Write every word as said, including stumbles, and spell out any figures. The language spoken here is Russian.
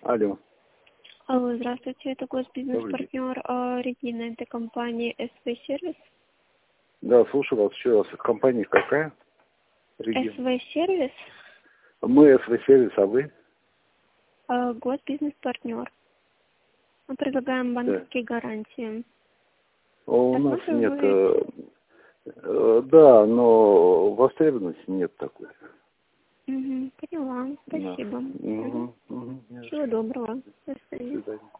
Алло. Алло, здравствуйте, это Добрый госбизнес-партнер а, Регина, это компания эс ви Сервис. Да, слушаю вас еще раз. Компания какая? Регина. эс ви Сервис, Мы эс ви Сервис, а вы? а, госбизнес-партнер. Мы предлагаем банковские гарантии. О, у нас Возможно, нет. вы... э, э, да, но востребованности нет такой. Угу, поняла, Да. спасибо. Угу, угу. Всего доброго. До свидания. До свидания.